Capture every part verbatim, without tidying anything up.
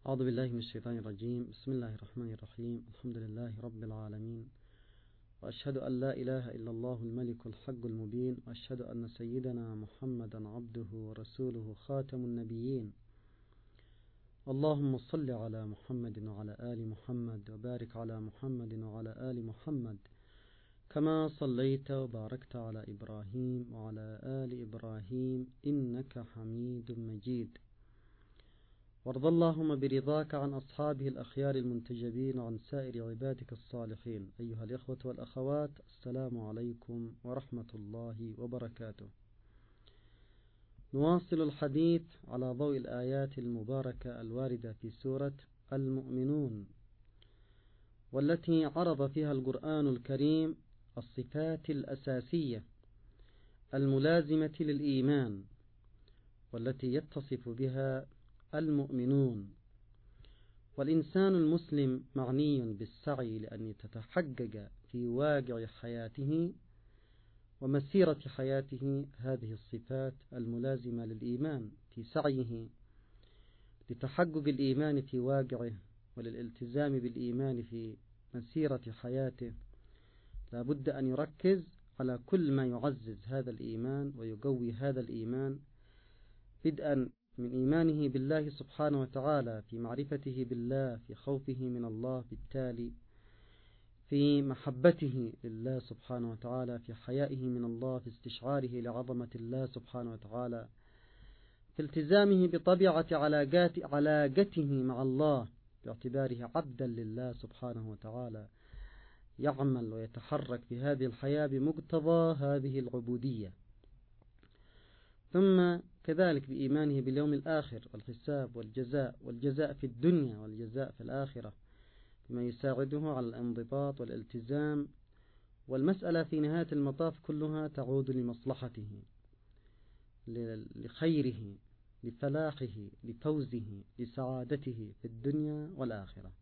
أعوذ بالله من الشيطان الرجيم. بسم الله الرحمن الرحيم. الحمد لله رب العالمين، وأشهد أن لا إله إلا الله الملك الحق المبين، وأشهد أن سيدنا محمدا عبده ورسوله خاتم النبيين. اللهم صل على محمد وعلى آل محمد، وبارك على محمد وعلى آل محمد كما صليت وباركت على إبراهيم وعلى آل إبراهيم إنك حميد مجيد. وارض اللهم برضاك عن أصحابه الأخيار المنتجبين وعن سائر عبادك الصالحين. أيها الإخوة والأخوات، السلام عليكم ورحمة الله وبركاته. نواصل الحديث على ضوء الآيات المباركة الواردة في سورة المؤمنون، والتي عرض فيها القرآن الكريم الصفات الأساسية الملازمة للإيمان، والتي يتصف بها المؤمنون. والإنسان المسلم معني بالسعي لأن تتحقق في واقع حياته ومسيرة حياته هذه الصفات الملازمة للإيمان، في سعيه لتحقق الإيمان في واقعه وللالتزام بالإيمان في مسيرة حياته. لا بد أن يركز على كل ما يعزز هذا الإيمان ويقوي هذا الإيمان، بدءا من إيمانه بالله سبحانه وتعالى، في معرفته بالله، في خوفه من الله، بالتالي في محبته لله سبحانه وتعالى، في حيائه من الله، في استشعاره لعظمة الله سبحانه وتعالى، في التزامه بطبيعة علاقات علاقته مع الله باعتباره عبدا لله سبحانه وتعالى، يعمل ويتحرك في هذه الحياة بمقتضى هذه العبودية. ثم كذلك بإيمانه باليوم الآخر والحساب والجزاء، والجزاء في الدنيا والجزاء في الآخرة، بما يساعده على الانضباط والالتزام. والمسألة في نهاية المطاف كلها تعود لمصلحته، لخيره، لفلاحه، لفوزه، لسعادته في الدنيا والآخرة.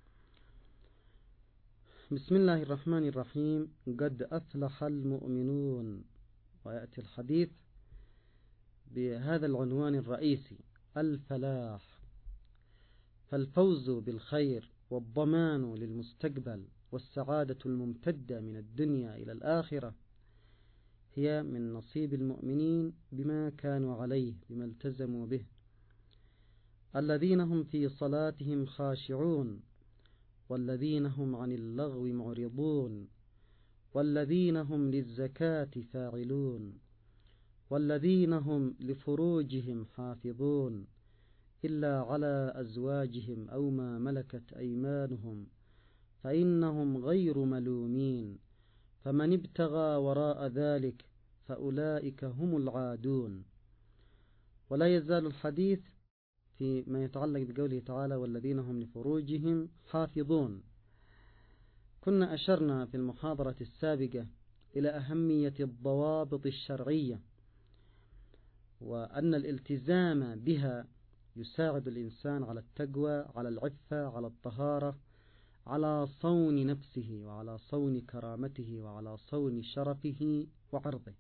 بسم الله الرحمن الرحيم. قد أفلح المؤمنون، ويأتي الحديث بهذا العنوان الرئيسي: الفلاح. فالفوز بالخير والضمان للمستقبل والسعادة الممتدة من الدنيا إلى الآخرة هي من نصيب المؤمنين بما كانوا عليه، بما التزموا به. الذين هم في صلاتهم خاشعون، والذين هم عن اللغو معرضون، والذين هم للزكاة فاعلون، والذين هم لفروجهم حافظون إلا على أزواجهم أو ما ملكت أيمانهم فإنهم غير ملومين، فمن ابتغى وراء ذلك فأولئك هم العادون. ولا يزال الحديث في ما يتعلق بقوله تعالى: والذين هم لفروجهم حافظون. كنا أشرنا في المحاضرة السابقة إلى أهمية الضوابط الشرعية، وأن الالتزام بها يساعد الإنسان على التقوى، على العفة، على الطهارة، على صون نفسه، وعلى صون كرامته، وعلى صون شرفه وعرضه.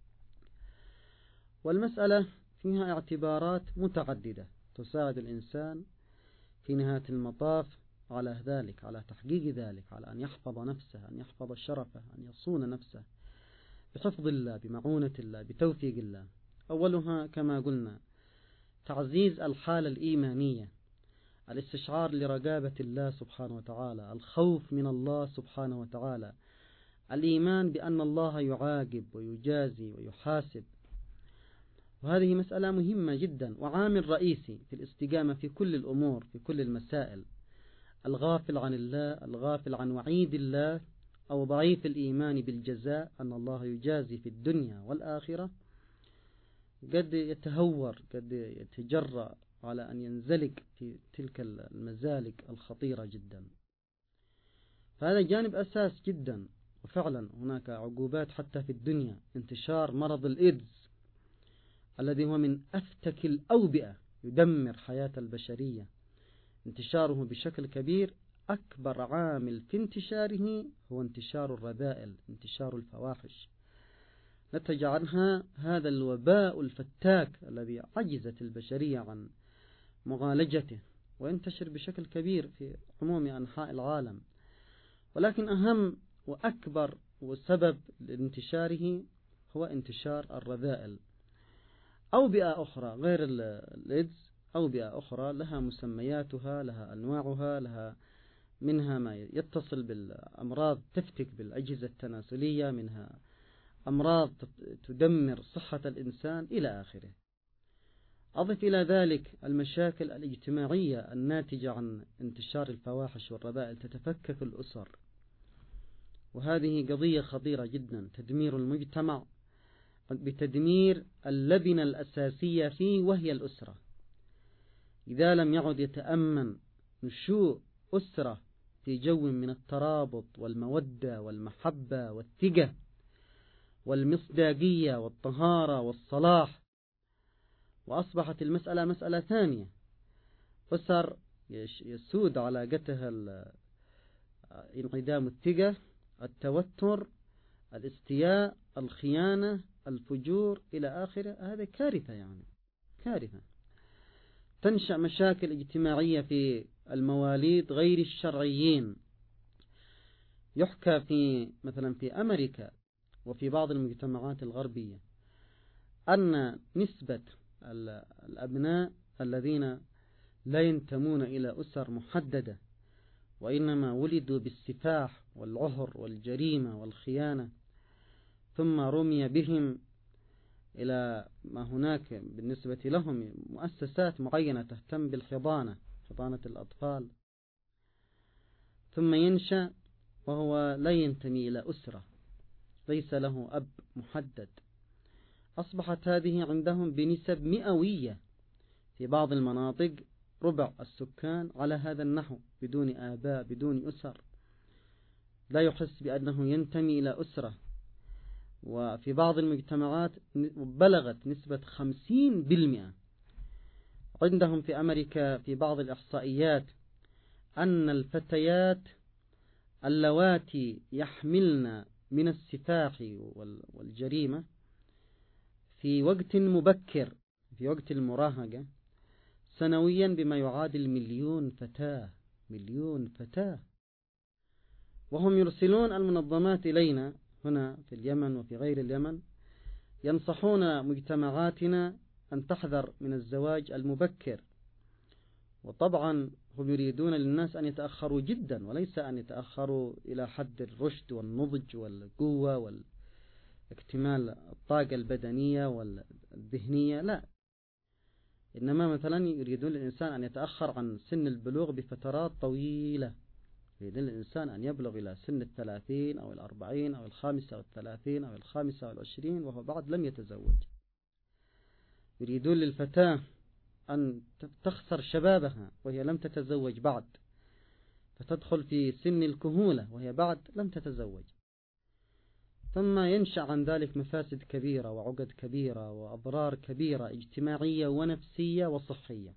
والمسألة فيها اعتبارات متعددة تساعد الإنسان في نهاية المطاف على ذلك، على تحقيق ذلك، على أن يحفظ نفسه، أن يحفظ شرفه، أن يصون نفسه بحفظ الله، بمعونة الله، بتوفيق الله. أولها كما قلنا تعزيز الحالة الإيمانية، الاستشعار لرقابة الله سبحانه وتعالى، الخوف من الله سبحانه وتعالى، الإيمان بأن الله يعاقب ويجازي ويحاسب. وهذه مسألة مهمة جدا وعامل رئيسي في الاستقامة في كل الأمور، في كل المسائل. الغافل عن الله، الغافل عن وعيد الله، أو ضعيف الإيمان بالجزاء أن الله يجازي في الدنيا والآخرة، قد يتهور، قد يتجرأ على أن ينزلق في تلك المزالق الخطيرة جدا. فهذا جانب أساس جدا. وفعلا هناك عقوبات حتى في الدنيا. انتشار مرض الإيدز الذي هو من أفتك الأوبئة، يدمر حياة البشرية، انتشاره بشكل كبير. أكبر عامل في انتشاره هو انتشار الرذائل، انتشار الفواحش. نتج عنها هذا الوباء الفتاك الذي عجزت البشرية عن معالجته، وينتشر بشكل كبير في عموم أنحاء العالم، ولكن أهم وأكبر وسبب لانتشاره هو انتشار الرذائل. أوبئة أخرى غير الإيدز، أوبئة أخرى لها مسمياتها، لها أنواعها، لها منها ما يتصل بالأمراض تفتك بالأجهزة التناسلية، منها أمراض تدمر صحة الإنسان إلى آخره. أضف إلى ذلك المشاكل الاجتماعية الناتجة عن انتشار الفواحش والرذائل، تتفكك الأسر، وهذه قضية خطيرة جدا، تدمير المجتمع بتدمير اللبنة الأساسية فيه وهي الأسرة. إذا لم يعد يتأمن نشوء أسرة في جو من الترابط والمودة والمحبة والثقة والمصداقية والطهارة والصلاح، وأصبحت المسألة مسألة ثانية، أسر يسود علاقتها انعدام الثقة، التوتر، الاستياء، الخيانة، الفجور إلى آخره. هذا كارثة، يعني كارثة. تنشأ مشاكل اجتماعية في المواليد غير الشرعيين. يحكى في مثلا في أمريكا وفي بعض المجتمعات الغربية أن نسبة الأبناء الذين لا ينتمون إلى أسر محددة وإنما ولدوا بالسفاح والعهر والجريمة والخيانة، ثم رمي بهم إلى ما هناك بالنسبة لهم مؤسسات معينة تهتم بالحضانة، حضانة الأطفال، ثم ينشأ وهو لا ينتمي إلى أسرة، ليس له أب محدد. أصبحت هذه عندهم بنسب مئوية، في بعض المناطق ربع السكان على هذا النحو، بدون آباء، بدون أسر، لا يحس بأنه ينتمي إلى أسرة. وفي بعض المجتمعات بلغت نسبة خمسين بالمئة. عندهم في أمريكا في بعض الإحصائيات أن الفتيات اللواتي يحملن من السفاح والجريمة في وقت مبكر، في وقت المراهقة، سنويا بما يعادل مليون فتاة، مليون فتاة. وهم يرسلون المنظمات إلينا هنا في اليمن وفي غير اليمن، ينصحون مجتمعاتنا أن تحذر من الزواج المبكر. وطبعا هم يريدون للناس أن يتأخروا جدا، وليس أن يتأخروا إلى حد الرشد والنضج والقوة واكتمال الطاقة البدنية والذهنية، لا، إنما مثلا يريدون الإنسان أن يتأخر عن سن البلوغ بفترات طويلة. يريدون الإنسان أن يبلغ إلى سن الثلاثين أو الأربعين أو الخامسة والثلاثين أو الخامسة والعشرين وهو بعد لم يتزوج. يريدون للفتاة أن تخسر شبابها وهي لم تتزوج بعد، فتدخل في سن الكهولة وهي بعد لم تتزوج، ثم ينشأ عن ذلك مفاسد كبيرة وعقد كبيرة وأضرار كبيرة اجتماعية ونفسية وصحية.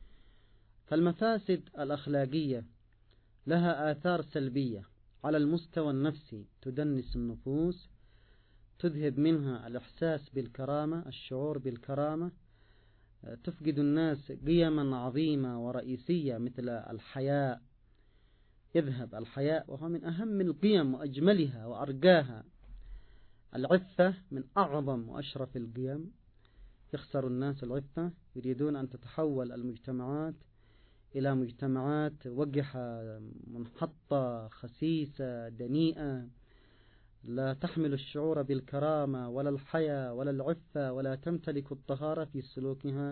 فالمفاسد الأخلاقية لها آثار سلبية على المستوى النفسي، تدنس النفوس، تذهب منها الإحساس بالكرامة، الشعور بالكرامة، تفقد الناس قيما عظيمة ورئيسية مثل الحياء، يذهب الحياء وهو من أهم القيم وأجملها وأرقاها. العفة من أعظم وأشرف القيم، يخسر الناس العفة. يريدون أن تتحول المجتمعات إلى مجتمعات وقحة، منحطة، خسيسة، دنيئة، لا تحمل الشعور بالكرامة ولا الحياة ولا العفة، ولا تمتلك الطهارة في سلوكها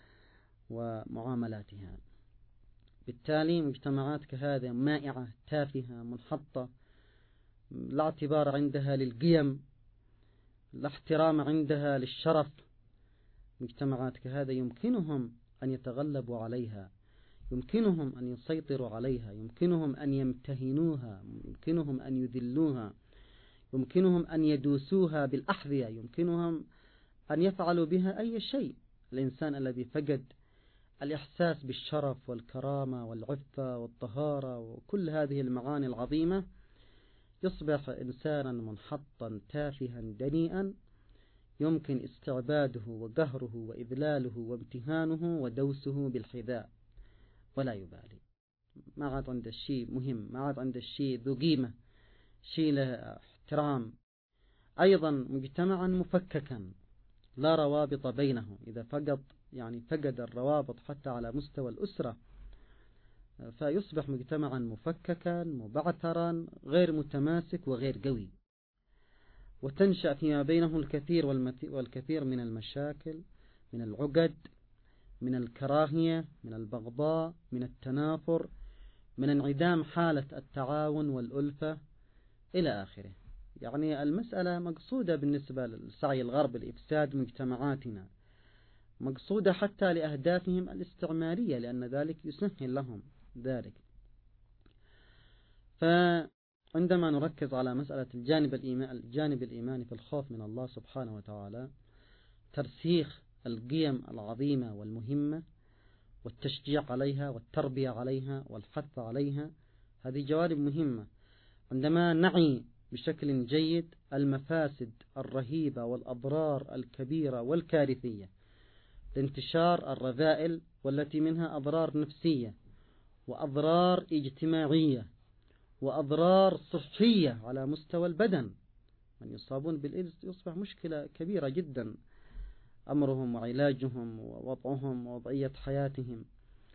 ومعاملاتها. بالتالي مجتمعات كهذه مائعة، تافهة، منحطة، لا اعتبار عندها للقيم، لا احترام عندها للشرف. مجتمعات كهذا يمكنهم أن يتغلبوا عليها، يمكنهم أن يسيطروا عليها، يمكنهم أن يمتهنوها، يمكنهم أن يذلوها، يمكنهم أن يدوسوها بالأحذية، يمكنهم أن يفعلوا بها أي شيء. الإنسان الذي فقد الإحساس بالشرف والكرامة والعفة والطهارة وكل هذه المعاني العظيمة يصبح إنسانا منحطا، تافها، دنيئا، يمكن استعباده وقهره وإذلاله وامتهانه ودوسه بالحذاء. ولا يبالي، ما عاد عنده شيء مهم، ما عاد عنده شيء ذو قيمة، شيء له احترام. أيضا مجتمعا مفككا لا روابط بينه، إذا فقد يعني فقد الروابط حتى على مستوى الأسرة فيصبح مجتمعا مفككا مبعثرا غير متماسك وغير قوي، وتنشأ فيما بينه الكثير والكثير من المشاكل، من العقد، من الكراهية، من البغضاء، من التنافر، من انعدام حالة التعاون والألفة إلى آخره. يعني المسألة مقصودة بالنسبة للسعي الغرب لإفساد مجتمعاتنا، مقصودة حتى لأهدافهم الاستعمارية، لأن ذلك يسهل لهم ذلك. فعندما نركز على مسألة الجانب الإيماني, الجانب الإيماني في الخوف من الله سبحانه وتعالى، ترسيخ القيم العظيمة والمهمة والتشجيع عليها والتربية عليها والحث عليها، هذه جوانب مهمة. عندما نعي بشكل جيد المفاسد الرهيبة والأضرار الكبيرة والكارثية لانتشار الرذائل، والتي منها أضرار نفسية وأضرار اجتماعية وأضرار صحية على مستوى البدن، من يصابون بالإيدز يصبح مشكلة كبيرة جدا، أمرهم وعلاجهم ووضعهم ووضعية حياتهم.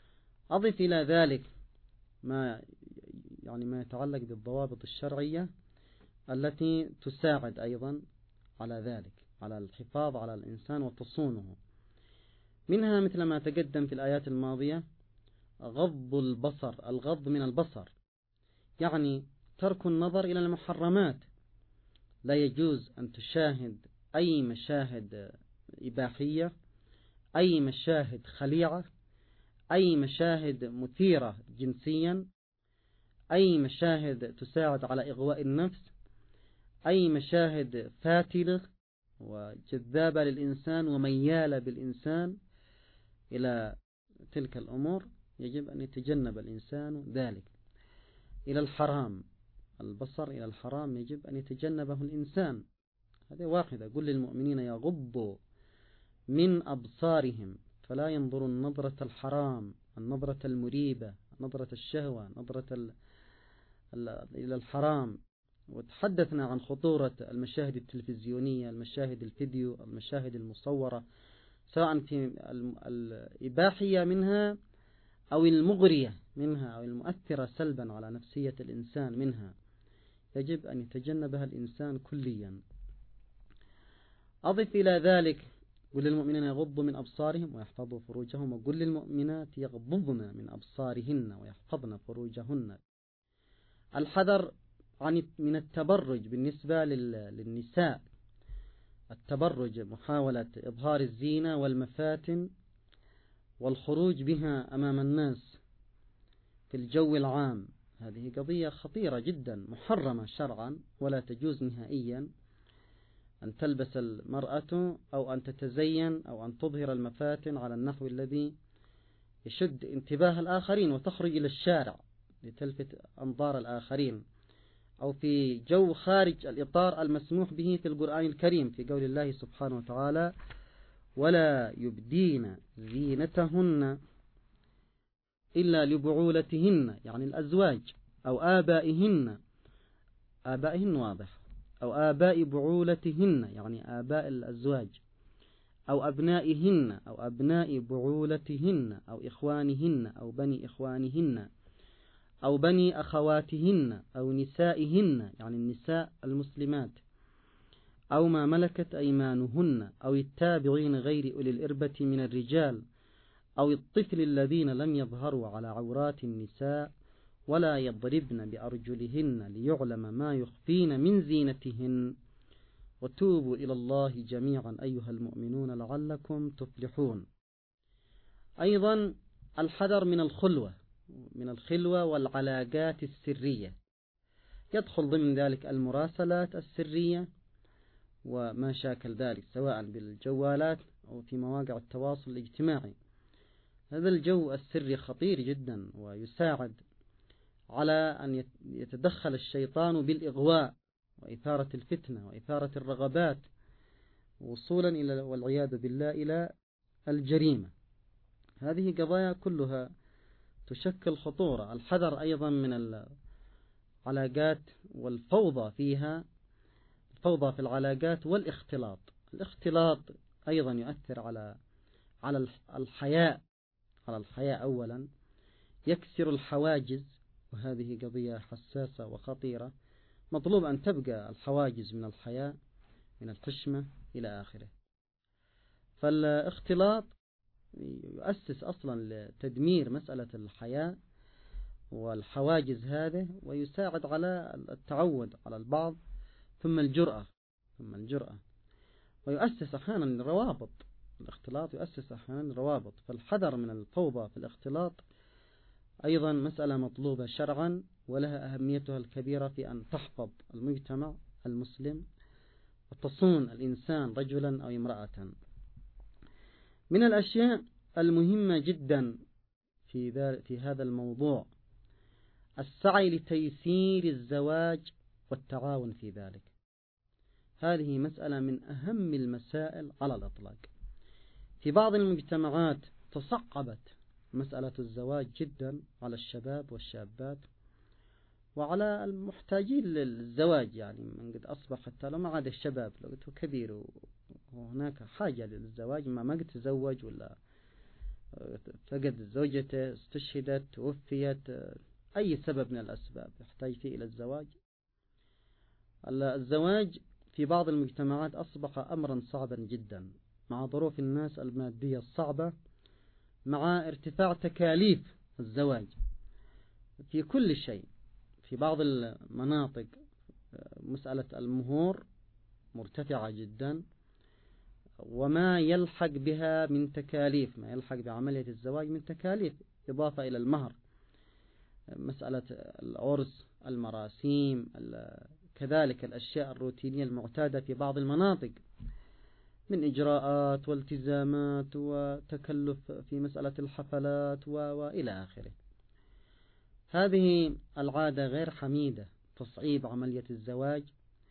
أضف إلى ذلك ما يعني ما يتعلق بالضوابط الشرعية التي تساعد أيضا على ذلك، على الحفاظ على الإنسان وتصونه. منها مثل ما تقدم في الآيات الماضية غض البصر، الغض من البصر يعني ترك النظر إلى المحرمات. لا يجوز أن تشاهد أي مشاهد إباحية، أي مشاهد خليعة، أي مشاهد مثيرة جنسيا، أي مشاهد تساعد على إغواء النفس، أي مشاهد فاتلة وجذابة للإنسان وميالة بالإنسان إلى تلك الأمور، يجب أن يتجنب الإنسان ذلك. إلى الحرام، البصر إلى الحرام يجب أن يتجنبه الإنسان. هذه واحدة، قل للمؤمنين يغضوا من أبصارهم فلا ينظروا النظرة الحرام، النظرة المريبة، نظرة الشهوة، نظرة ال... ال... إلى الحرام. وتحدثنا عن خطورة المشاهد التلفزيونية، المشاهد الفيديو، المشاهد المصورة، سواء في الإباحية منها أو المغرية منها أو المؤثرة سلبا على نفسية الإنسان منها، يجب أن يتجنبها الإنسان كليا. أضف إلى ذلك قل للمؤمنين يغضوا من أبصارهم ويحفظوا فروجهم، وقل للمؤمنات يغضضن من أبصارهن ويحفظن فروجهن. الحذر عن من التبرج بالنسبة للنساء، التبرج محاولة إظهار الزينة والمفاتن والخروج بها أمام الناس في الجو العام، هذه قضية خطيرة جدا محرمة شرعا، ولا تجوز نهائيا أن تلبس المرأة أو أن تتزين أو أن تظهر المفاتن على النحو الذي يشد انتباه الآخرين وتخرج إلى الشارع لتلفت أنظار الآخرين، أو في جو خارج الإطار المسموح به في القرآن الكريم في قول الله سبحانه وتعالى ولا يبدين زينتهن إلا لبعولتهن، يعني الأزواج أو آبائهن، آبائهن واضح، أو آباء بعولتهن يعني آباء الأزواج، أو أبنائهن أو أبناء بعولتهن، أو إخوانهن أو بني إخوانهن، أو بني أخواتهن، أو نسائهن يعني النساء المسلمات، أو ما ملكت أيمانهن، أو التابعين غير أولي الإربة من الرجال، أو الطفل الذين لم يظهروا على عورات النساء، ولا يضربن بأرجلهن ليعلم ما يخفين من زينتهن، وتوبوا إلى الله جميعا أيها المؤمنون لعلكم تفلحون. أيضا الحذر من الخلوة، من الخلوة والعلاقات السرية، يدخل ضمن ذلك المراسلات السرية وما شاكل ذلك سواء بالجوالات أو في مواقع التواصل الاجتماعي. هذا الجو السري خطير جدا ويساعد على أن يتدخل الشيطان بالإغواء وإثارة الفتنة وإثارة الرغبات وصولا إلى والعياذ بالله إلى الجريمة. هذه قضايا كلها تشكل خطورة. الحذر أيضا من العلاقات والفوضى فيها، الفوضى في العلاقات والاختلاط. الاختلاط أيضا يؤثر على على الحياء على الحياء أولا، يكسر الحواجز، وهذه قضية حساسة وخطيرة. مطلوب أن تبقى الحواجز من الحياء، من الحشمة إلى آخره. فالاختلاط يؤسس أصلا لتدمير مسألة الحياء والحواجز هذه، ويساعد على التعود على البعض. ثم الجرأة ثم الجرأة ويؤسس أحيانا الروابط. الاختلاط يؤسس أحيانا الروابط. فالحذر من الفوضى في الاختلاط أيضا مسألة مطلوبة شرعا، ولها أهميتها الكبيرة في أن تحفظ المجتمع المسلم وتصون الإنسان رجلا أو امرأة. من الأشياء المهمة جدا في في هذا الموضوع السعي لتيسير الزواج والتعاون في ذلك. هذه مسألة من أهم المسائل على الإطلاق. في بعض المجتمعات تصعبت مسألة الزواج جدا على الشباب والشابات وعلى المحتاجين للزواج. يعني من قد أصبح حتى لو ما عاد الشباب، لو قلت كبير وهناك حاجة للزواج، ما ما قد تزوج ولا فقد زوجته، استشهدت، توفيت، أي سبب من الأسباب يحتاج فيه إلى الزواج. الزواج في بعض المجتمعات أصبح أمرا صعبا جدا مع ظروف الناس المادية الصعبة، مع ارتفاع تكاليف الزواج في كل شيء. في بعض المناطق مسألة المهور مرتفعة جدا، وما يلحق بها من تكاليف، ما يلحق بعملية الزواج من تكاليف إضافة إلى المهر، مسألة العرس، المراسيم، كذلك الأشياء الروتينية المعتادة في بعض المناطق من إجراءات والتزامات وتكلف في مسألة الحفلات وإلى آخره. هذه العادة غير حميدة، تصعيب عملية الزواج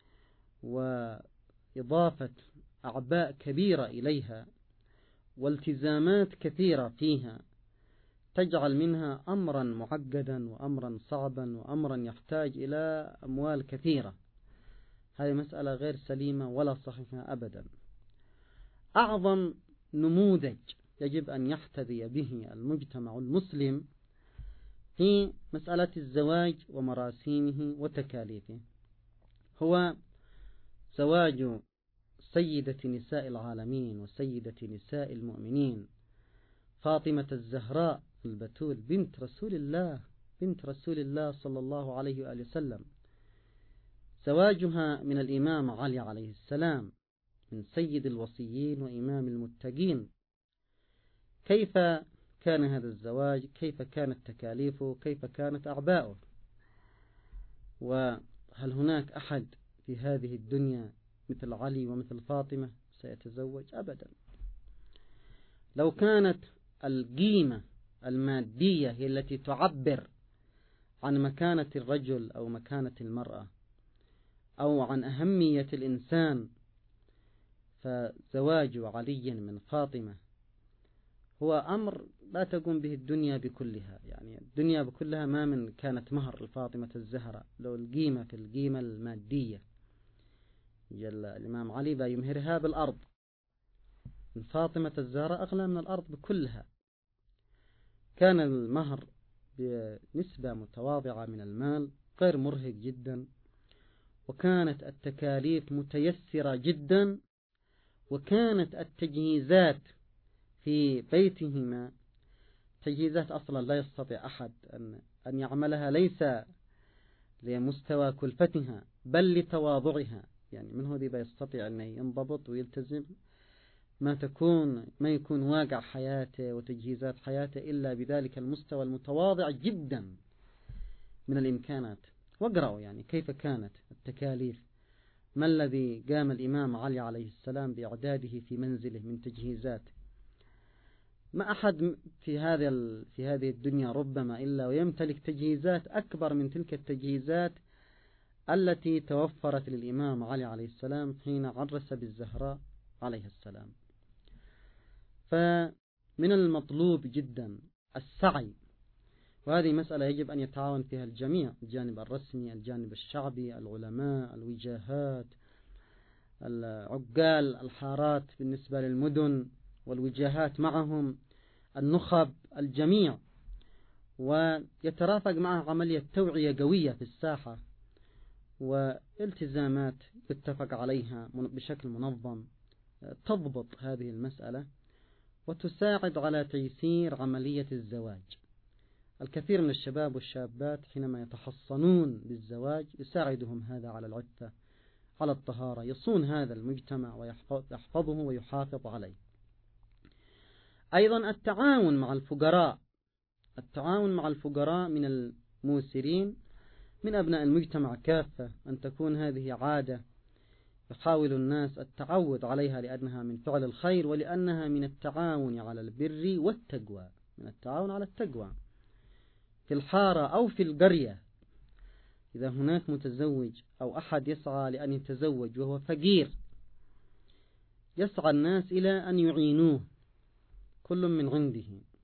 وإضافة أعباء كبيرة إليها والتزامات كثيرة فيها، تجعل منها أمرا معقدا وأمرا صعبا وأمرا يحتاج إلى أموال كثيرة. هذه مسألة غير سليمة ولا صحيحة أبدا. أعظم نموذج يجب أن يحتذي به المجتمع المسلم في مسألة الزواج ومراسيمه وتكاليفه هو زواج سيدة نساء العالمين وسيدة نساء المؤمنين فاطمة الزهراء البتول بنت رسول الله بنت رسول الله صلى الله عليه وآله وسلم. زواجها من الإمام علي عليه السلام، من سيد الوصيين وإمام المتقين. كيف كان هذا الزواج؟ كيف كانت تكاليفه؟ كيف كانت أعباؤه؟ وهل هناك أحد في هذه الدنيا مثل علي ومثل فاطمة سيتزوج؟ أبدا. لو كانت القيمة المادية هي التي تعبر عن مكانة الرجل أو مكانة المرأة أو عن أهمية الإنسان، فزواج علي من فاطمة هو أمر لا تقوم به الدنيا بكلها. يعني الدنيا بكلها ما من كانت مهر لفاطمة الزهراء لو القيمة في القيمة المادية. جل الإمام علي بيمهرها بالأرض، من فاطمة الزهراء أغلى من الأرض بكلها. كان المهر بنسبة متواضعة من المال، غير مرهق جدا، وكانت التكاليف متيسرة جدا، وكانت التجهيزات في بيتهما تجهيزات أصلا لا يستطيع أحد أن أن يعملها، ليس لمستوى كلفتها بل لتواضعها. يعني من هو ذي بيستطيع أن ينضبط ويلتزم ما تكون ما يكون واقع حياته وتجهيزات حياته إلا بذلك المستوى المتواضع جدا من الإمكانات. واقرأوا يعني كيف كانت التكاليف، ما الذي قام الإمام علي عليه السلام بإعداده في منزله من تجهيزات. ما أحد في هذا في هذه الدنيا ربما إلا ويمتلك تجهيزات أكبر من تلك التجهيزات التي توفرت للإمام علي عليه السلام حين عرس بالزهراء عليه السلام. فمن المطلوب جدا السعي وهذه مسألة يجب أن يتعاون فيها الجميع، الجانب الرسمي، الجانب الشعبي، العلماء، الوجاهات، العقال، الحارات بالنسبة للمدن والوجاهات معهم، النخب، الجميع، ويترافق معه عملية توعية قوية في الساحة والتزامات يتفق عليها بشكل منظم تضبط هذه المسألة وتساعد على تيسير عملية الزواج. الكثير من الشباب والشابات حينما يتحصنون بالزواج يساعدهم هذا على العفة، على الطهارة، يصون هذا المجتمع ويحفظه ويحافظ عليه. أيضا التعاون مع الفقراء، التعاون مع الفقراء من الموسرين من أبناء المجتمع كافة، أن تكون هذه عادة يحاول الناس التعود عليها لأنها من فعل الخير ولأنها من التعاون على البر والتقوى، من التعاون على التقوى في الحارة أو في القرية. إذا هناك متزوج أو أحد يسعى لأن يتزوج وهو فقير يسعى الناس إلى أن يعينوه كل من عنده،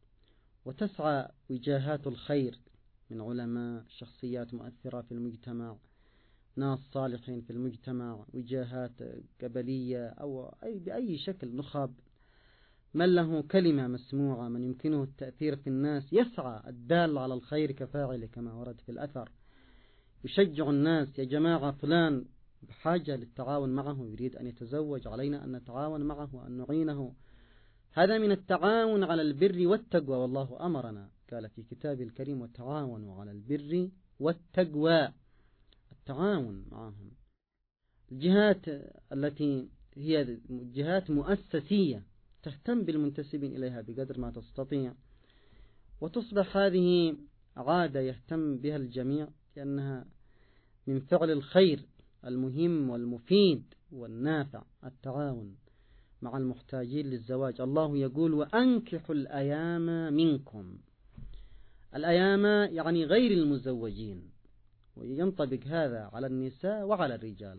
وتسعى وجاهات الخير من علماء، شخصيات مؤثرة في المجتمع، ناس صالحين في المجتمع، وجاهات قبلية أو أي بأي شكل، نخب، من له كلمة مسموعة، من يمكنه التأثير في الناس، يسعى الدال على الخير كفاعله كما ورد في الأثر، يشجع الناس: يا جماعة فلان بحاجة للتعاون معه، يريد أن يتزوج، علينا أن نتعاون معه وأن نعينه. هذا من التعاون على البر والتقوى، والله أمرنا قال في كتابه الكريم: وتعاونوا على البر والتقوى، التعاون معهم. الجهات التي هي جهات مؤسسية تهتم بالمنتسبين إليها بقدر ما تستطيع، وتصبح هذه عادة يهتم بها الجميع، لأنها من فعل الخير المهم والمفيد والنافع، التعاون مع المحتاجين للزواج. الله يقول: وأنكحوا الأيام منكم. الأيام يعني غير المزوجين، وينطبق هذا على النساء وعلى الرجال.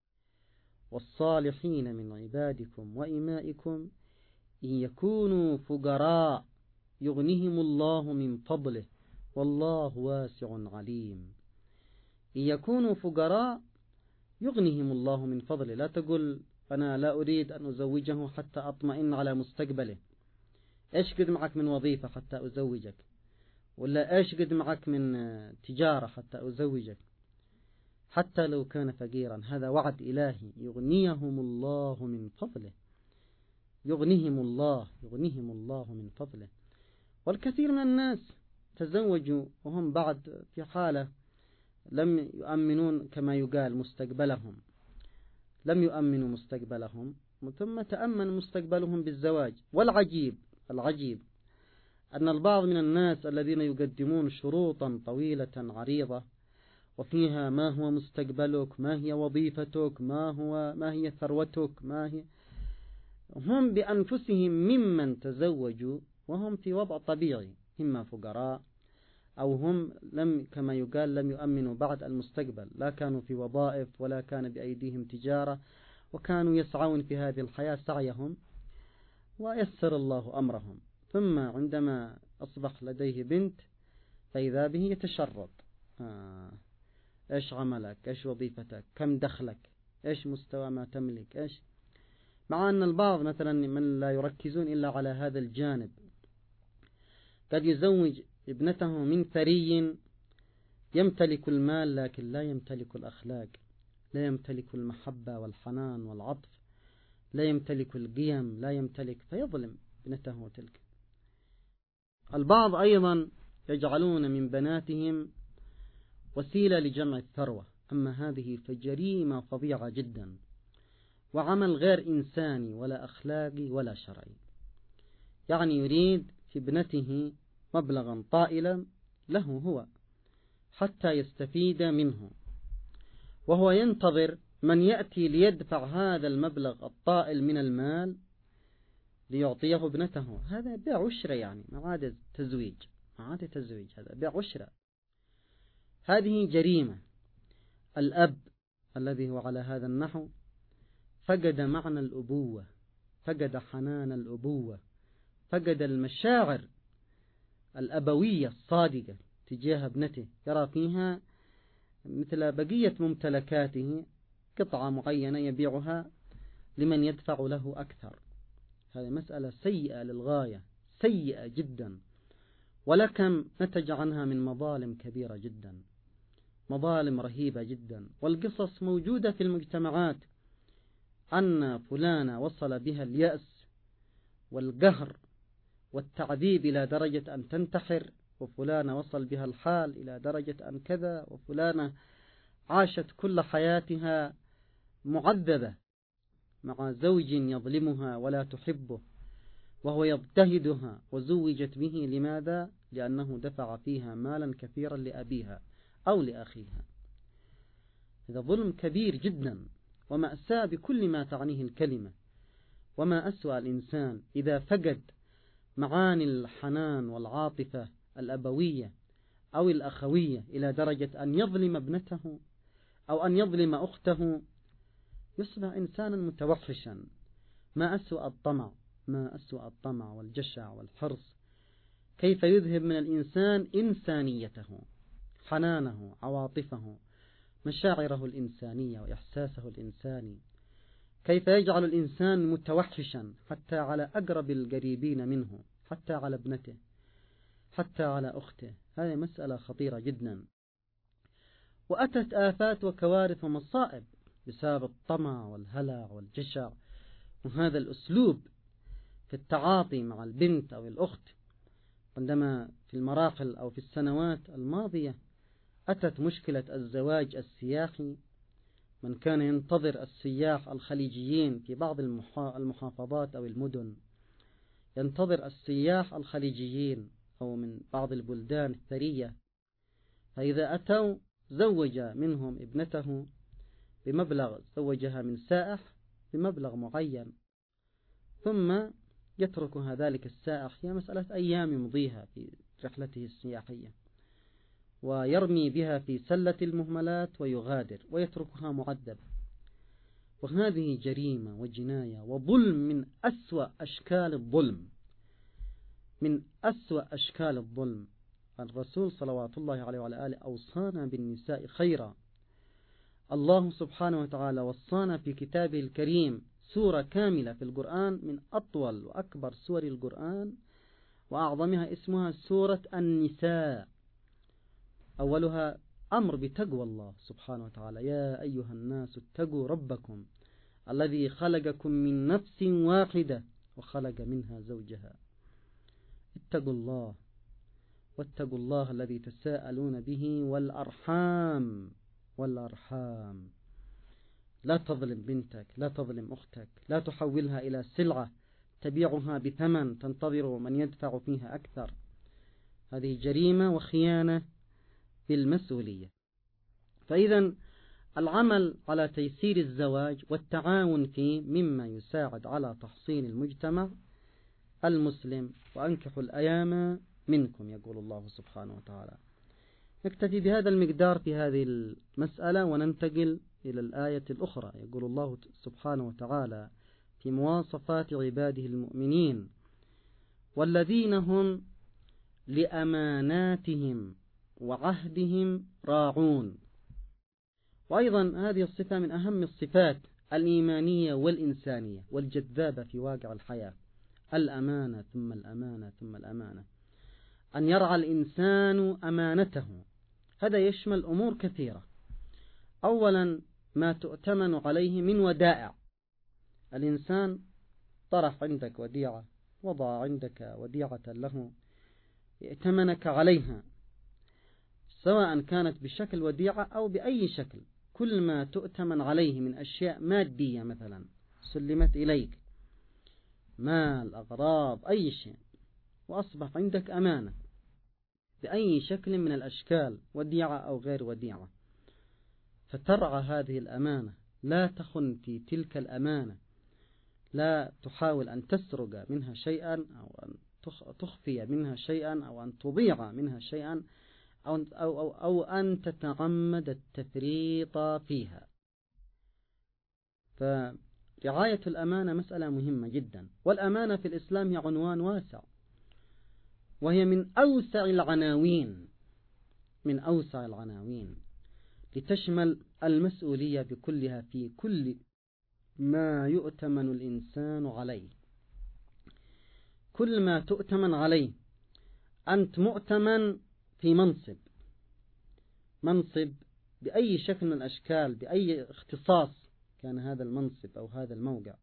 والصالحين من عبادكم وإمائكم إن يكونوا فقراء يغنيهم الله من فضله والله واسع عليم. إن يكونوا فقراء يغنيهم الله من فضله. لا تقول أنا لا أريد أن أزوجه حتى أطمئن على مستقبله، إيش قد معك من وظيفة حتى أزوجك، ولا إيش قد معك من تجارة حتى أزوجك، حتى لو كان فقيرا. هذا وعد إلهي، يغنيهم الله من فضله، يغنيهم الله يغنيهم الله من فضله. والكثير من الناس تزوجوا وهم بعد في حالة لم يؤمنون كما يقال مستقبلهم، لم يؤمنوا مستقبلهم، ثم تأمن مستقبلهم بالزواج. والعجيب العجيب أن البعض من الناس الذين يقدمون شروطا طويلة عريضة وفيها ما هو مستقبلك، ما هي وظيفتك، ما هو ما هي ثروتك، ما هي، هم بأنفسهم ممن تزوجوا وهم في وضع طبيعي، إما فقراء أو هم لم كما يقال لم يؤمنوا بعد المستقبل، لا كانوا في وظائف ولا كان بأيديهم تجارة، وكانوا يسعون في هذه الحياة سعيهم ويسر الله أمرهم. ثم عندما أصبح لديه بنت فإذا به يتشرط: آه إيش عملك، إيش وظيفتك، كم دخلك، إيش مستوى ما تملك، إيش. مع أن البعض مثلا من لا يركزون إلا على هذا الجانب قد يزوج ابنته من ثري يمتلك المال لكن لا يمتلك الأخلاق، لا يمتلك المحبة والحنان والعطف، لا يمتلك القيم، لا يمتلك، فيظلم ابنته تلك. البعض أيضا يجعلون من بناتهم وسيلة لجمع الثروة، أما هذه فجريمة فظيعة جدا وعمل غير إنساني ولا أخلاقي ولا شرعي. يعني يريد في ابنته مبلغا طائلا له هو حتى يستفيد منه، وهو ينتظر من يأتي ليدفع هذا المبلغ الطائل من المال ليعطيه ابنته. هذا بيع عشرة، يعني ما عاد تزويج، ما عاد تزويج، هذا بيع عشرة. هذه جريمة. الأب الذي هو على هذا النحو فقد معنى الأبوة، فقد حنان الأبوة، فقد المشاعر الأبوية الصادقة. تجاه ابنته، يرى فيها مثل بقية ممتلكاته قطعة معينة يبيعها لمن يدفع له أكثر. هذه مسألة سيئة للغاية، سيئة جدا، ولكم نتج عنها من مظالم كبيرة جدا، مظالم رهيبة جدا. والقصص موجودة في المجتمعات، أن فلانة وصل بها اليأس والقهر والتعذيب إلى درجة أن تنتحر، وفلانة وصل بها الحال إلى درجة أن كذا، وفلانة عاشت كل حياتها معذبة مع زوج يظلمها ولا تحبه وهو يضطهدها، وزوجت به. لماذا؟ لأنه دفع فيها مالا كثيرا لأبيها أو لأخيها. هذا ظلم كبير جدا ومأساة بكل ما تعنيه الكلمة. وما أسوأ الإنسان إذا فقد معاني الحنان والعاطفة الأبوية أو الأخوية إلى درجة أن يظلم ابنته أو أن يظلم أخته، يصبح إنسانا متوحشا. ما أسوأ الطمع، ما أسوأ الطمع والجشع والحرص، كيف يذهب من الإنسان إنسانيته، حنانه، عواطفه، مشاعره الإنسانية وإحساسه الإنساني، كيف يجعل الإنسان متوحشا حتى على أقرب القريبين منه، حتى على ابنته، حتى على أخته. هذه مسألة خطيرة جدا، وأتت آفات وكوارث ومصائب بسبب الطمع والهلع والجشع. وهذا الأسلوب في التعاطي مع البنت أو الأخت عندما في المراحل أو في السنوات الماضية أتت مشكلة الزواج السياحي. من كان ينتظر السياح الخليجيين في بعض المحافظات أو المدن، ينتظر السياح الخليجيين أو من بعض البلدان الثرية، فإذا أتوا زوج منهم ابنته بمبلغ، زوجها من سائح بمبلغ معين، ثم يتركها ذلك السائح هي مسألة أيام يمضيها في رحلته السياحية، ويرمي بها في سلة المهملات ويغادر ويتركها معذبة. وهذه جريمة وجناية وظلم من أسوأ أشكال الظلم، من أسوأ أشكال الظلم. الرسول صلوات الله عليه وعلى آله أوصانا بالنساء خيرا. الله سبحانه وتعالى وصانا في كتابه الكريم سورة كاملة في القرآن، من أطول وأكبر سور القرآن وأعظمها اسمها سورة النساء. أولها أمر بتقوى الله سبحانه وتعالى: يا أيها الناس اتقوا ربكم الذي خلقكم من نفس واحدة وخلق منها زوجها. اتقوا الله، واتقوا الله الذي تساءلون به والأرحام، والأرحام. لا تظلم بنتك، لا تظلم أختك، لا تحولها إلى سلعة تبيعها بثمن تنتظر من يدفع فيها أكثر. هذه جريمة وخيانة بالمسؤولية. فإذا العمل على تيسير الزواج والتعاون فيه مما يساعد على تحصين المجتمع المسلم. وأنكحوا الأيام منكم، يقول الله سبحانه وتعالى. نكتفي بهذا المقدار في هذه المسألة وننتقل إلى الآية الأخرى. يقول الله سبحانه وتعالى في مواصفات عباده المؤمنين: والذين هم لأماناتهم وعهدهم راعون. وأيضا هذه الصفة من أهم الصفات الإيمانية والإنسانية والجذابة في واقع الحياة. الأمانة ثم الأمانة ثم الأمانة، أن يرعى الإنسان أمانته. هذا يشمل أمور كثيرة. أولا ما تؤتمن عليه من ودائع. الإنسان طرح عندك وديعة، وضع عندك وديعة له، ائتمنك عليها، سواء كانت بشكل وديعة أو بأي شكل. كل ما تؤتمن عليه من أشياء مادية مثلا سلمت إليك، مال، أغراض، أي شيء، وأصبح عندك أمانة بأي شكل من الأشكال، وديعة أو غير وديعة، فترعى هذه الأمانة، لا تخن في تلك الأمانة، لا تحاول أن تسرق منها شيئا أو أن تخفي منها شيئا أو أن تضيع منها شيئا أو, أو, أو, أو أن تتعمد التفريط فيها. فرعاية الأمانة مسألة مهمة جدا. والأمانة في الإسلام هي عنوان واسع، وهي من أوسع العناوين من أوسع العناوين لتشمل المسؤولية بكلها في كل ما يؤتمن الإنسان عليه. كل ما تؤتمن عليه. أنت مؤتمن في منصب منصب بأي شكل من الأشكال، بأي اختصاص كان هذا المنصب أو هذا الموقع.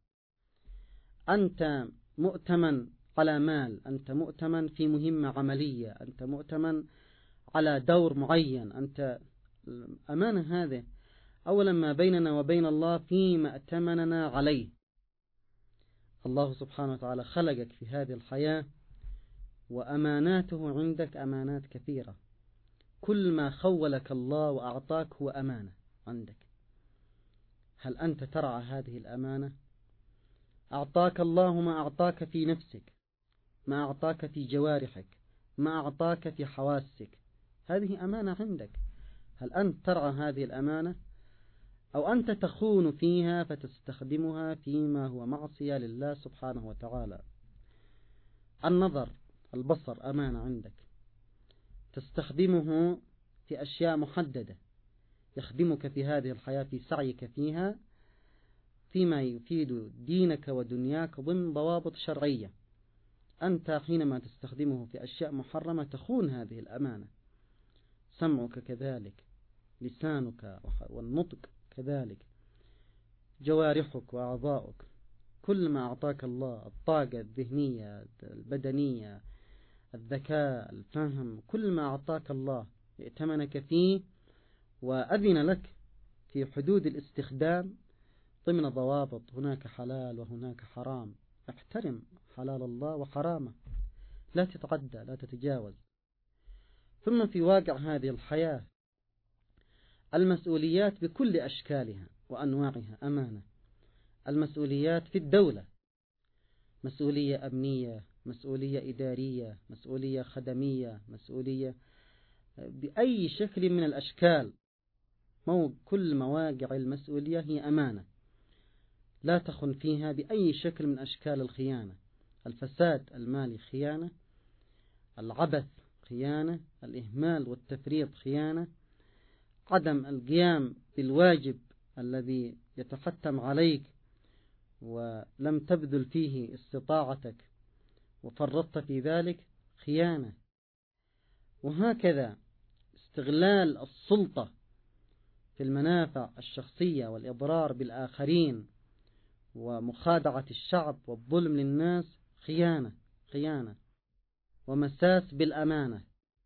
أنت مؤتمن على مال، أنت مؤتمن في مهمة عملية، أنت مؤتمن على دور معين. أنت أمانة هذه أولا ما بيننا وبين الله فيما أتمننا عليه. الله سبحانه وتعالى خلقك في هذه الحياة وأماناته عندك أمانات كثيرة. كل ما خولك الله وأعطاك هو أمانة عندك. هل أنت ترعى هذه الأمانة؟ أعطاك الله ما أعطاك في نفسك، ما أعطاك في جوارحك، ما أعطاك في حواسك، هذه أمانة عندك. هل أنت ترعى هذه الأمانة أو أنت تخون فيها فتستخدمها فيما هو معصية لله سبحانه وتعالى؟ النظر، البصر أمانة عندك، تستخدمه في أشياء محددة يخدمك في هذه الحياة في سعيك فيها فيما يفيد دينك ودنياك ضمن ضوابط شرعية. أنت حينما تستخدمه في أشياء محرمة تخون هذه الأمانة. سمعك كذلك، لسانك والنطق كذلك، جوارحك وأعضاؤك، كل ما أعطاك الله، الطاقة الذهنية البدنية الذكاء الفهم، كل ما أعطاك الله ائتمنك فيه وأذن لك في حدود الاستخدام ضمن ضوابط. هناك حلال وهناك حرام، احترم حلال الله وحرامه، لا تتعدى لا تتجاوز. ثم في واقع هذه الحياة المسؤوليات بكل أشكالها وأنواعها أمانة. المسؤوليات في الدولة، مسؤولية أمنية، مسؤولية إدارية، مسؤولية خدمية، مسؤولية بأي شكل من الأشكال. مو كل مواقع المسؤولية هي أمانة، لا تخن فيها بأي شكل من أشكال الخيانة. الفساد المالي خيانة، العبث خيانة، الإهمال والتفريط خيانة، عدم القيام بالواجب الذي يتحتم عليك ولم تبذل فيه استطاعتك وفرطت في ذلك خيانة. وهكذا استغلال السلطة في المنافع الشخصية والإضرار بالآخرين ومخادعة الشعب والظلم للناس خيانة خيانة ومساس بالأمانة.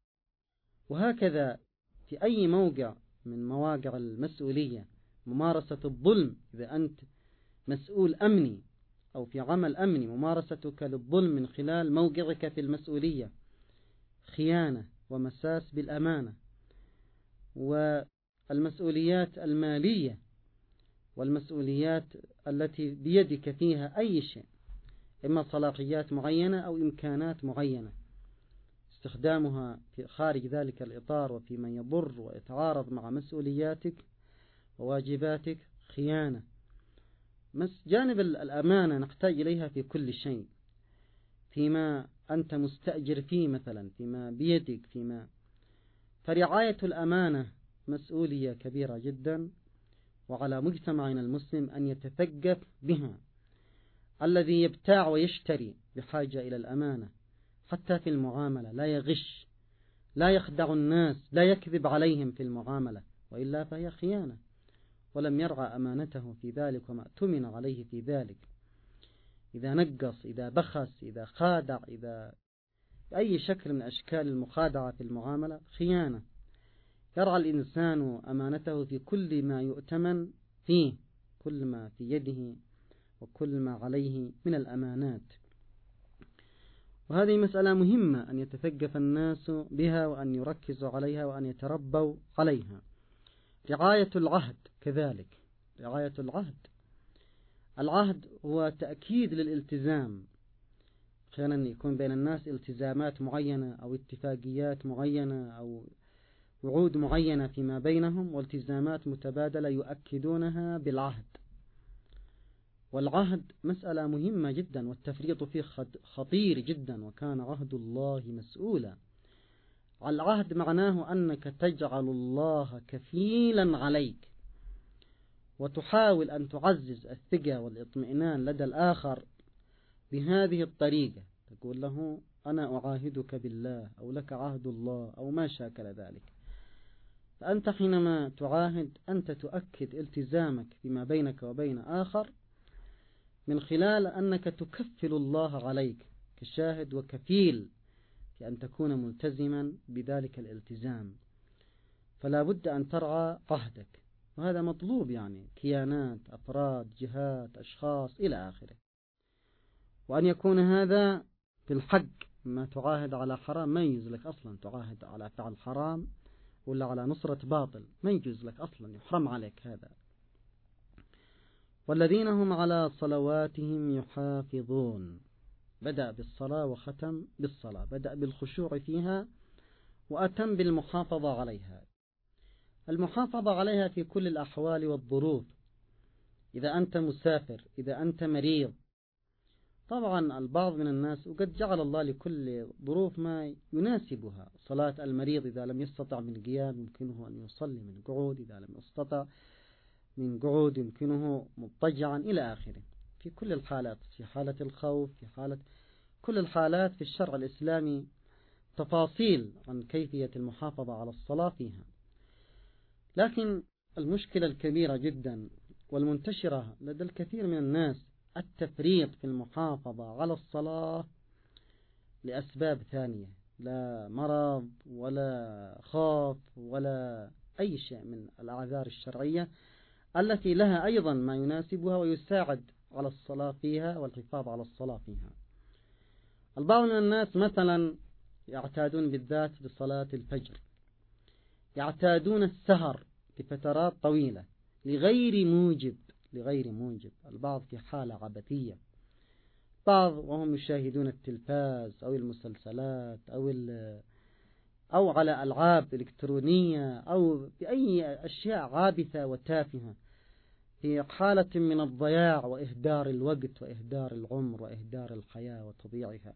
وهكذا في أي موقع من مواقع المسؤولية ممارسة الظلم. إذا أنت مسؤول أمني أو في عمل أمني ممارستك للظلم من خلال موقعك في المسؤولية خيانة ومساس بالأمانة. والمسؤوليات المالية والمسؤوليات التي بيدك فيها أي شيء، إما صلاحيات معينة أو إمكانات معينة، استخدامها في خارج ذلك الإطار وفيما يضر ويتعارض مع مسؤولياتك وواجباتك خيانة. جانب الأمانة نحتاج إليها في كل شيء، فيما أنت مستأجر فيه مثلا، فيما بيدك، فيما فرعاية الأمانة مسؤولية كبيرة جدا، وعلى مجتمعنا المسلم أن يتثقف بها. الذي يبتاع ويشتري بحاجة إلى الأمانة حتى في المعاملة، لا يغش، لا يخدع الناس، لا يكذب عليهم في المعاملة، وإلا فهي خيانة، ولم يرعى أمانته في ذلك وما اؤتمن عليه في ذلك. إذا نقص، إذا بخس، إذا خادع، إذا أي شكل من أشكال المخادعة في المعاملة خيانة. يرعى الإنسان أمانته في كل ما يؤتمن فيه، كل ما في يده وكل ما عليه من الأمانات. وهذه مسألة مهمة أن يتثقف الناس بها وأن يركزوا عليها وأن يتربوا عليها. رعاية العهد كذلك. رعاية العهد العهد هو تأكيد للالتزام. أحيانا يكون بين الناس التزامات معينة أو اتفاقيات معينة أو وعود معينة فيما بينهم، والتزامات متبادلة يؤكدونها بالعهد. والعهد مسألة مهمة جدا، والتفريط فيه خطير جدا. وكان عهد الله مسؤولا. العهد معناه أنك تجعل الله كفيلا عليك، وتحاول أن تعزز الثقة والاطمئنان لدى الآخر بهذه الطريقة. تقول له أنا أعاهدك بالله، أو لك عهد الله، أو ما شاكل ذلك. فأنت حينما تعاهد أنت تؤكد التزامك بما بينك وبين آخر من خلال أنك تكفل الله عليك كشاهد وكفيل في أن تكون ملتزما بذلك الالتزام. فلا بد أن ترعى عهدك، وهذا مطلوب، يعني كيانات، أفراد، جهات، أشخاص إلى آخره. وأن يكون هذا في الحق، ما تعاهد على حرام ما يجوز لك أصلا تعاهد على فعل حرام ولا على نصرة باطل، ما يجوز لك أصلا، يحرم عليك هذا. والذين هم على صلواتهم يحافظون، بدأ بالصلاة وختم بالصلاة، بدأ بالخشوع فيها وأتم بالمحافظة عليها. المحافظة عليها في كل الأحوال والظروف. إذا أنت مسافر، إذا أنت مريض، طبعا البعض من الناس وقد جعل الله لكل ظروف ما يناسبها. صلاة المريض إذا لم يستطع من قيام يمكنه أن يصلي من قعود، إذا لم يستطع من قعود يمكنه مضطجعا إلى آخره. في كل الحالات، في حالة الخوف، في حالة كل الحالات، في الشرع الإسلامي تفاصيل عن كيفية المحافظة على الصلاة فيها. لكن المشكلة الكبيرة جدا والمنتشرة لدى الكثير من الناس التفريط في المحافظة على الصلاة لأسباب ثانية، لا مرض ولا خوف ولا أي شيء من الأعذار الشرعية التي لها أيضا ما يناسبها ويساعد على الصلاة فيها والحفاظ على الصلاة فيها. البعض من الناس مثلا يعتادون بالذات بصلاة الفجر، يعتادون السهر لفترات طويلة لغير موجب لغير موجب البعض في حالة عبثية، بعض وهم يشاهدون التلفاز أو المسلسلات أو أو على ألعاب إلكترونية أو بأي أشياء عابثة وتافهة، في حالة من الضياع وإهدار الوقت وإهدار العمر وإهدار الحياة وتضييعها،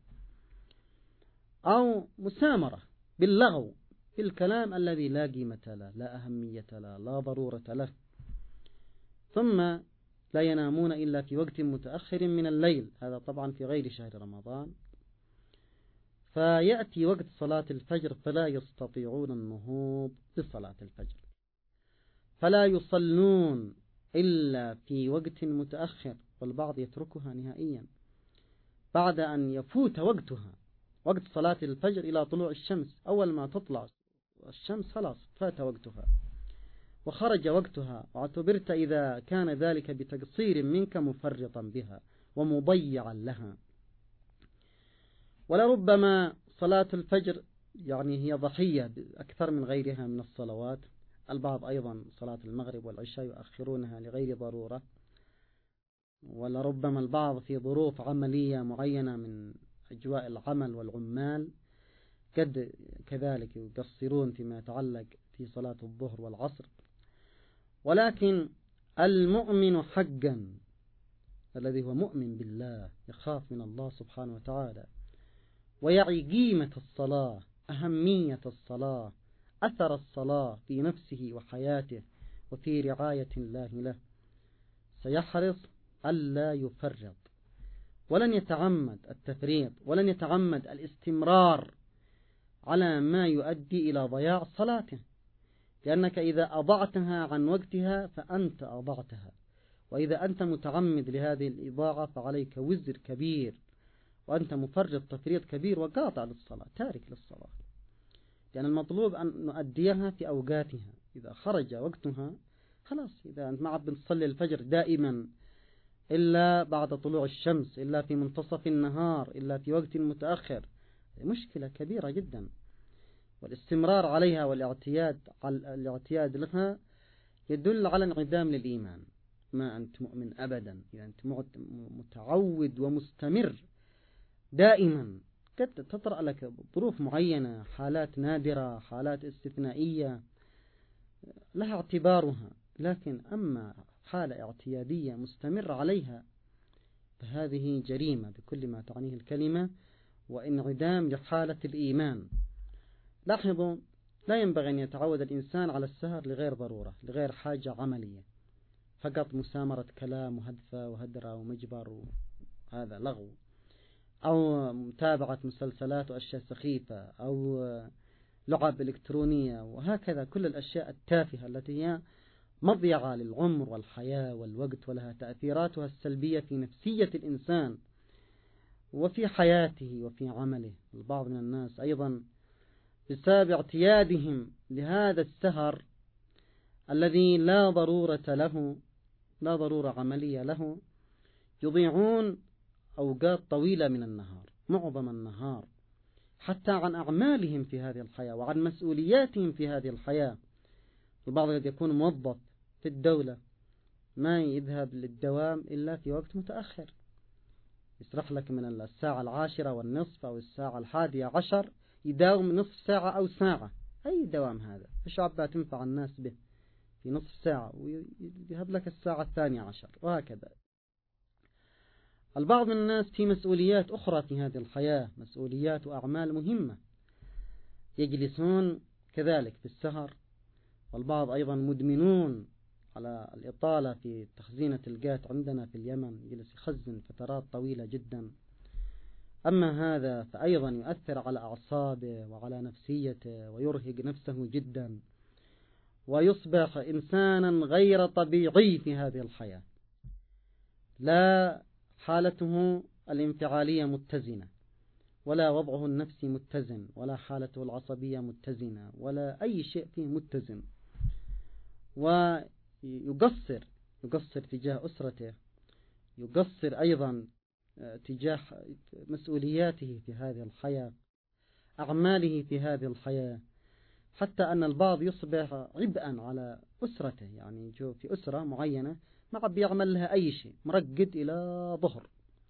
أو مسامرة باللغو، بالكلام الذي لا قيمة له، لا أهمية له، لا ضرورة له. ثم لا ينامون إلا في وقت متأخر من الليل، هذا طبعا في غير شهر رمضان. فيأتي وقت صلاة الفجر فلا يستطيعون النهوض بصلاة الفجر، فلا يصلون إلا في وقت متأخر، والبعض يتركها نهائيا بعد أن يفوت وقتها. وقت صلاة الفجر إلى طلوع الشمس، أول ما تطلع الشمس خلاص فات وقتها وخرج وقتها، واعتبرت إذا كان ذلك بتقصير منك مفرطا بها ومضيعا لها. ولربما صلاة الفجر يعني هي ضحية أكثر من غيرها من الصلوات. البعض أيضا صلاة المغرب والعشاء يؤخرونها لغير ضرورة، ولربما البعض في ظروف عملية معينة من أجواء العمل والعمال قد كذلك يقصرون فيما يتعلق في صلاة الظهر والعصر. ولكن المؤمن حقا الذي هو مؤمن بالله يخاف من الله سبحانه وتعالى ويعي قيمة الصلاة، أهمية الصلاة، أثر الصلاة في نفسه وحياته وفي رعاية الله له، سيحرص ألا يفرط، ولن يتعمد التفريط، ولن يتعمد الاستمرار على ما يؤدي إلى ضياع صلاته، لأنك إذا أضعتها عن وقتها فأنت أضعتها، وإذا أنت متعمد لهذه الإضاعة فعليك وزر كبير، وأنت مفرط تفريط كبير وقاطع للصلاة، تارك للصلاة، لأن المطلوب أن نؤديها في أوقاتها. إذا خرج وقتها خلاص، إذا أنت ما بنصلي الفجر دائما إلا بعد طلوع الشمس، إلا في منتصف النهار، إلا في وقت متأخر، مشكلة كبيرة جدا. والاستمرار عليها والاعتياد الاعتياد لها يدل على انعدام للإيمان. ما أنت مؤمن أبدا إذا أنت متعود ومستمر دائما. قد تطرأ لك ظروف معينة، حالات نادرة، حالات استثنائية لها اعتبارها، لكن أما حالة اعتيادية مستمر عليها فهذه جريمة بكل ما تعنيه الكلمة، وانعدام لحالة الإيمان. لاحظوا، لا ينبغي أن يتعود الإنسان على السهر لغير ضرورة، لغير حاجة عملية، فقط مسامرة كلام وهدفة وهدرة ومجبر وهذا لغو، أو متابعة مسلسلات وأشياء سخيفة، أو لعب إلكترونية، وهكذا كل الأشياء التافهة التي هي مضيعة للعمر والحياة والوقت، ولها تأثيراتها السلبية في نفسية الإنسان وفي حياته وفي عمله. البعض من الناس أيضا بسبب اعتيادهم لهذا السهر الذي لا ضرورة له، لا ضرورة عملية له، يضيعون أوقات طويلة من النهار، معظم النهار، حتى عن أعمالهم في هذه الحياة وعن مسؤولياتهم في هذه الحياة. البعض قد يكون موظف في الدولة ما يذهب للدوام إلا في وقت متأخر، يسرح لك من الساعة العاشرة والنصف أو الساعة الحادية عشر، يداوم نصف ساعة أو ساعة. أي دوام هذا؟ إيش عبا تنفع الناس به في نصف ساعة، ويذهب لك الساعة الثانية عشر، وهكذا. البعض من الناس في مسؤوليات أخرى في هذه الحياة، مسؤوليات وأعمال مهمة، يجلسون كذلك في السهر. والبعض أيضا مدمنون على الإطالة في تخزينة الجات عندنا في اليمن، يجلس يخزن فترات طويلة جدا. أما هذا فأيضا يؤثر على أعصابه وعلى نفسيته ويرهق نفسه جدا، ويصبح إنسانا غير طبيعي في هذه الحياة، لا حالته الانفعالية متزنة، ولا وضعه النفسي متزن، ولا حالته العصبية متزنة، ولا أي شيء فيه متزن. ويقصر يقصر تجاه أسرته، يقصر أيضا تجاه مسؤولياته في هذه الحياة، أعماله في هذه الحياة، حتى أن البعض يصبح عبئا على أسرته. يعني جو في أسرة معينة ما عم بيعمل لها أي شيء، مرقد إلى ظهر،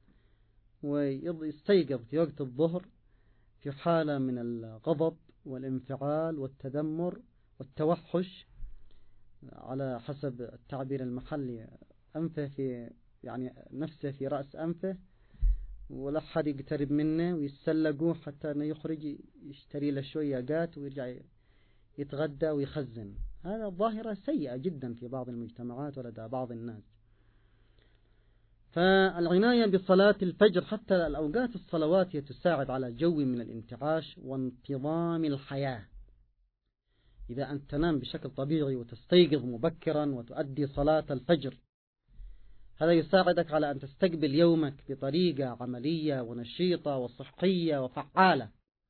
ويستيقظ في وقت الظهر في حالة من الغضب والانفعال والتذمر والتوحش، على حسب التعبير المحلي، أنفه في يعني نفسه في رأس أنفه، ولا حد يقترب منه، ويسلقوه حتى أنه يخرج يشتري له شوية قات ويرجع يتغدى ويخزن. هذا ظاهرة سيئة جدا في بعض المجتمعات ولدى بعض الناس. فالعناية بصلاة الفجر حتى الأوقات الصلوات هي تساعد على جو من الانتعاش وانتظام الحياة. إذا أنت تنام بشكل طبيعي وتستيقظ مبكرا وتؤدي صلاة الفجر، هذا يساعدك على أن تستقبل يومك بطريقة عملية ونشيطة وصحية وفعالة،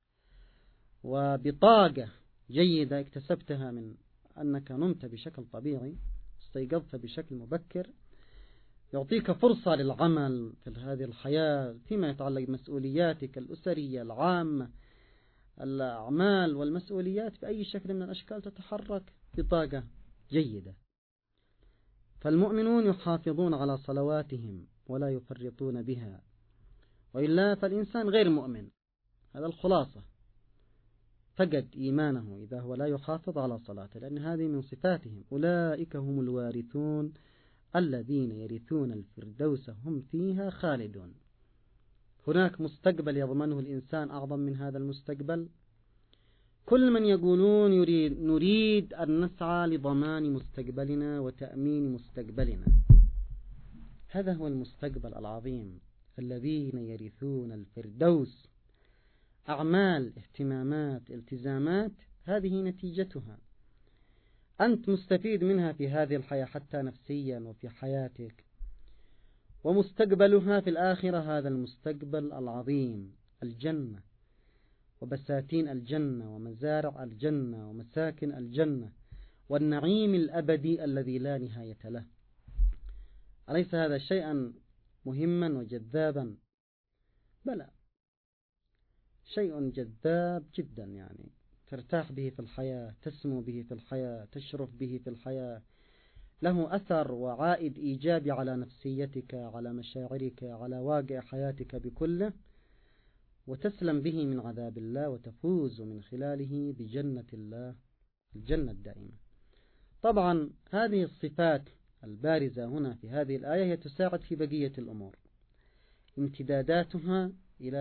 وبطاقة جيدة اكتسبتها من أنك نمت بشكل طبيعي، استيقظت بشكل مبكر، يعطيك فرصة للعمل في هذه الحياة فيما يتعلق بمسؤولياتك الأسرية العامة، الأعمال والمسؤوليات بأي شكل من الأشكال تتحرك بطاقة جيدة. فالمؤمنون يحافظون على صلواتهم ولا يفرطون بها، وإلا فالإنسان غير مؤمن. هذا الخلاصة، فقد إيمانه إذا هو لا يحافظ على صلاته، لأن هذه من صفاتهم. أولئك هم الوارثون الذين يرثون الفردوس هم فيها خالدون. هناك مستقبل يضمنه الإنسان أعظم من هذا المستقبل؟ كل من يقولون يريد نريد أن نسعى لضمان مستقبلنا وتأمين مستقبلنا، هذا هو المستقبل العظيم. الذين يرثون الفردوس، أعمال، اهتمامات، التزامات، هذه نتيجتها، أنت مستفيد منها في هذه الحياة حتى نفسيا وفي حياتك، ومستقبلها في الآخرة هذا المستقبل العظيم، الجنة وبساتين الجنة ومزارع الجنة ومساكن الجنة والنعيم الأبدي الذي لا نهاية له. أليس هذا شيئا مهما وجذابا؟ بلى، شيء جذاب جدا، يعني ترتاح به في الحياة، تسمو به في الحياة، تشرف به في الحياة، له أثر وعائد إيجابي على نفسيتك، على مشاعرك، على واقع حياتك بكله، وتسلم به من عذاب الله وتفوز من خلاله بجنة الله، الجنة الدائمة. طبعا هذه الصفات البارزة هنا في هذه الآية هي تساعد في بقية الأمور، امتداداتها إلى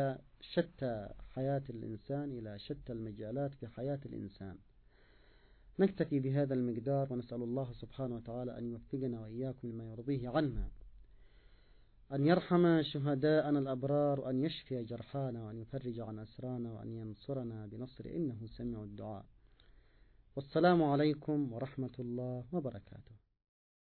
شتى حياة الإنسان، إلى شتى المجالات في حياة الإنسان. نكتفي بهذا المقدار، ونسأل الله سبحانه وتعالى أن يوفقنا وإياكم لما يرضيه عنا، أن يرحم شهداءنا الأبرار، وأن يشفي جرحانا، وأن يفرج عن أسرانا، وأن ينصرنا بنصر إنه سميع الدعاء. والسلام عليكم ورحمة الله وبركاته.